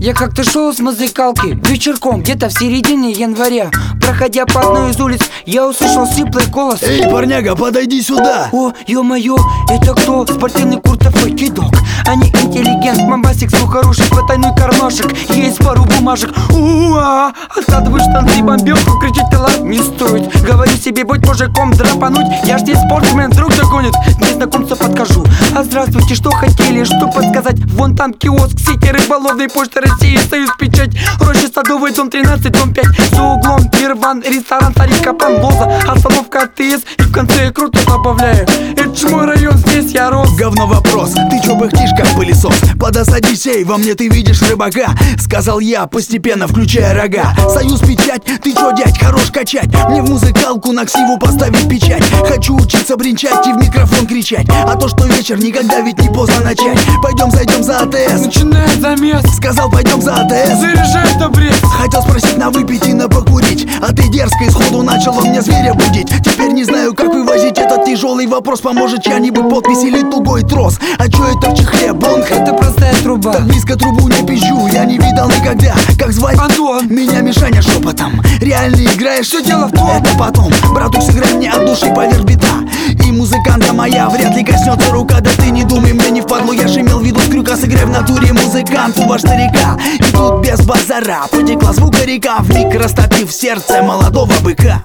Я как-то шел с музыкалки вечерком, где-то в середине января. Проходя по одной из улиц, я услышал сиплый голос: «Эй, парняга, подойди сюда!» О, ё-моё, это кто? Спортивный куртов и кидок. Они интеллигент, мамбасик, свой хороший, потайной кармашек. Есть пару бумажек. Уа, откладываю штанцы, бомбёрку, кричать тела не стоит. Говорю себе, будь мужиком, драпануть. Я ж не спортсмен, друг догонит. Незнакомцу подхожу: а здравствуйте, что хотели, что подсказать? Вон там киоск, сети рыболовной, Почта России, Союз Печать, Роща Садовый, дом 13, дом 5. За углом Пирван, ресторан, Старика, Панлоза, остановка АТС. И в конце я круто добавляю: это ж мой район, здесь я рос. Говно вопрос, ты чё пыхтишь как пылесос? Подосадись, эй, во мне ты видишь рыбака, сказал я, постепенно включая рога. Союз Печать, ты чё, дядь, хорош качать? Мне в музыкалку на ксиву поставить печать. Хочу учиться бренчать и в микрофон кричать. А то, что вечер, никогда ведь не поздно начать. Пойдем зайдем за АТС. Начинает замес. Сказал, пойдем за АТС. Заряжай это бред. Хотел спросить на выпить и на покурить, а ты дерзко и сходу начал во мне зверя будить. Теперь не знаю, как вывозить этот тяжелый вопрос. Поможет чья-нибудь подпись или тугой трос? А чё это в чехле, бонг? Это простая труба. Так близко трубу не пизжу, я не видал никогда. Как звать? Антон. Меня Мишаня шепотом. Реально играешь? Все дело в том. Это потом, братух, сыграй мне от души поверх бита. И музыканта моя вряд ли коснется рука. Да ты не думай, мне не впадло, я ж имел в виду с крюка. Сыграй в натуре музыканту ваш старика. И тут без базара потекла звука река, вмиг растопив сердце молодого быка.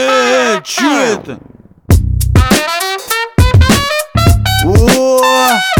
Чё это? О!